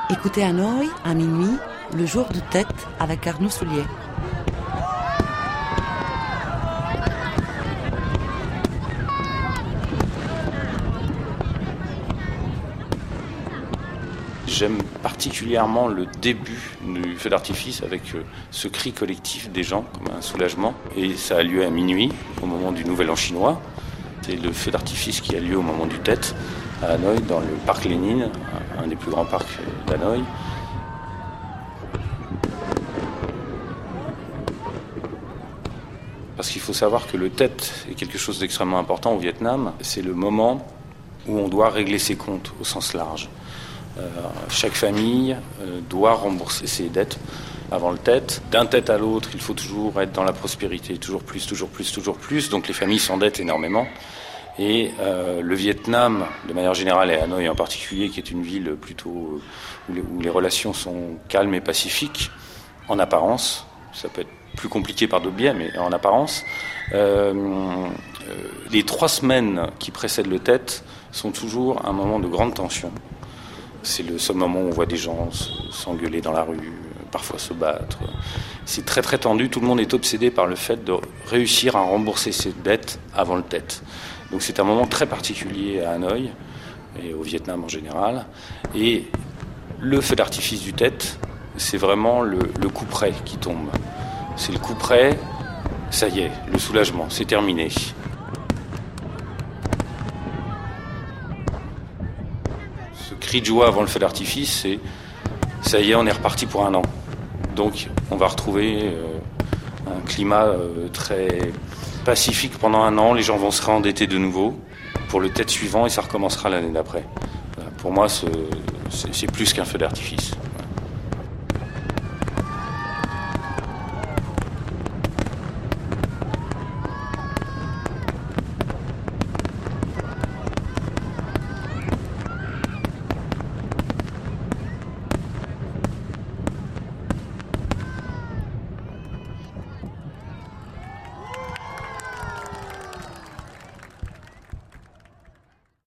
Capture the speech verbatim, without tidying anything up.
Écoutez Hanoï à minuit, le jour de tête avec Arnaud Soulier. J'aime particulièrement le début du feu d'artifice avec ce cri collectif des gens comme un soulagement. Et ça a lieu à minuit, au moment du Nouvel An chinois. C'est le feu d'artifice qui a lieu au moment du Tet à Hanoï, dans le parc Lénine, un des plus grands parcs d'Hanoï. Parce qu'il faut savoir que le Tet est quelque chose d'extrêmement important au Vietnam. C'est le moment où on doit régler ses comptes au sens large. Euh, chaque famille euh, doit rembourser ses dettes avant le Tet. D'un Tet à l'autre, il faut toujours être dans la prospérité, toujours plus, toujours plus, toujours plus. Donc les familles s'endettent énormément. Et euh, le Vietnam, de manière générale, et Hanoï en particulier, qui est une ville plutôt où les, où les relations sont calmes et pacifiques, en apparence, ça peut être plus compliqué par d'autres biais, mais en apparence, euh, euh, les trois semaines qui précèdent le Tet sont toujours un moment de grande tension. C'est le seul moment où on voit des gens s'engueuler dans la rue, parfois se battre. C'est très très tendu, tout le monde est obsédé par le fait de réussir à rembourser ses dettes avant le Tet. Donc c'est un moment très particulier à Hanoï et au Vietnam en général. Et le feu d'artifice du Tet, c'est vraiment le, le coup près qui tombe. C'est le coup près, ça y est, le soulagement, c'est terminé. Ce cri de joie avant le feu d'artifice, c'est ça y est, on est reparti pour un an. Donc on va retrouver euh, un climat euh, très pacifique pendant un an, les gens vont se réendetter de nouveau pour le Tet suivant et ça recommencera l'année d'après. Pour moi, c'est, c'est plus qu'un feu d'artifice.